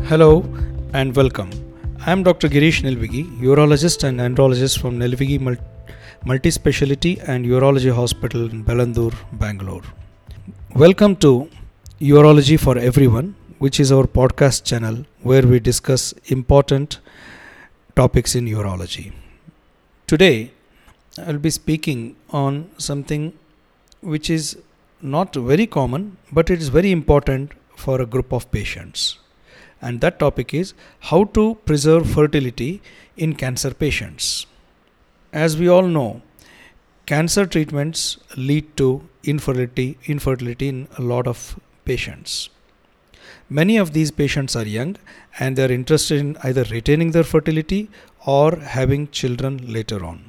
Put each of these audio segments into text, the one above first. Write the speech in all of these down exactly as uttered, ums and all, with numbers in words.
Hello and welcome. I am Doctor Girish Nilvigi, urologist and andrologist from Nilvigi Multi-Speciality and Urology Hospital in Bellandur, Bangalore. Welcome to Urology for Everyone, which is our podcast channel where we discuss important topics in urology. Today, I will be speaking on something which is not very common, but it is very important for a group of patients. And that topic is how to preserve fertility in cancer patients. As we all know, cancer treatments lead to infertility, infertility in a lot of patients. Many of these patients are young and they are interested in either retaining their fertility or having children later on.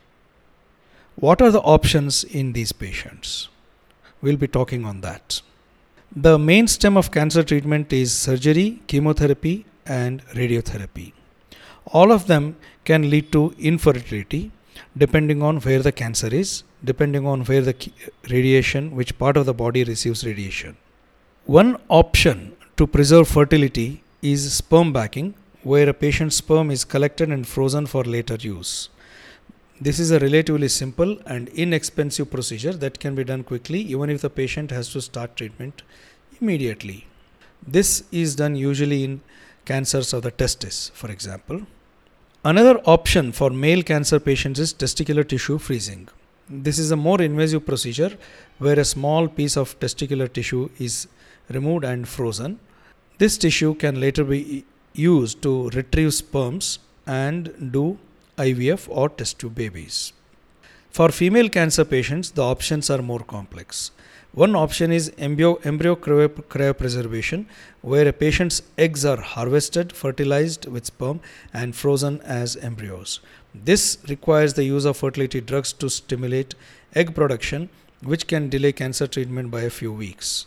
What are the options in these patients? We'll be talking on that. The main stem of cancer treatment is surgery, chemotherapy, and radiotherapy. All of them can lead to infertility depending on where the cancer is, depending on where the radiation, which part of the body receives radiation. One option to preserve fertility is sperm banking, where a patient's sperm is collected and frozen for later use. This is a relatively simple and inexpensive procedure that can be done quickly even if the patient has to start treatment immediately. This is done usually in cancers of the testis, for example. Another option for male cancer patients is testicular tissue freezing. This is a more invasive procedure where a small piece of testicular tissue is removed and frozen. This tissue can later be used to retrieve sperms and do I V F or test tube babies. For female cancer patients, the options are more complex. One option is embryo, embryo cryo, cryopreservation, where a patient's eggs are harvested, fertilized with sperm, and frozen as embryos. This requires the use of fertility drugs to stimulate egg production, which can delay cancer treatment by a few weeks.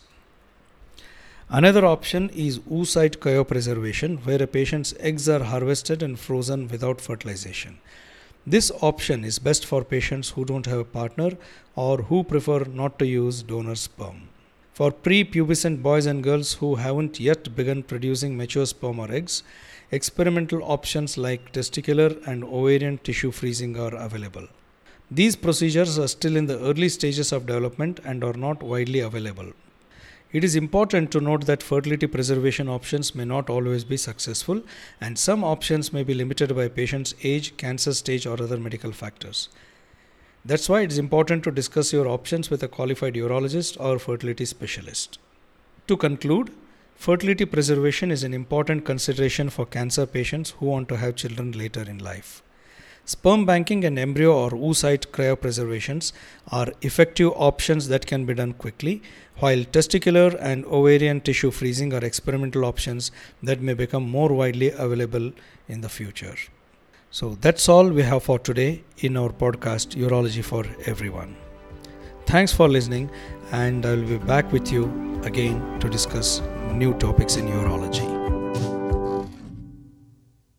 Another option is oocyte cryopreservation, where a patient's eggs are harvested and frozen without fertilization. This option is best for patients who don't have a partner or who prefer not to use donor sperm. For pre-pubescent boys and girls who haven't yet begun producing mature sperm or eggs, experimental options like testicular and ovarian tissue freezing are available. These procedures are still in the early stages of development and are not widely available. It is important to note that fertility preservation options may not always be successful, and some options may be limited by patient's age, cancer stage, or other medical factors. That's why it is important to discuss your options with a qualified urologist or fertility specialist. To conclude, fertility preservation is an important consideration for cancer patients who want to have children later in life. Sperm banking and embryo or oocyte cryopreservations are effective options that can be done quickly, while testicular and ovarian tissue freezing are experimental options that may become more widely available in the future. So that's all we have for today in our podcast, Urology for Everyone. Thanks for listening, and I will be back with you again to discuss new topics in urology.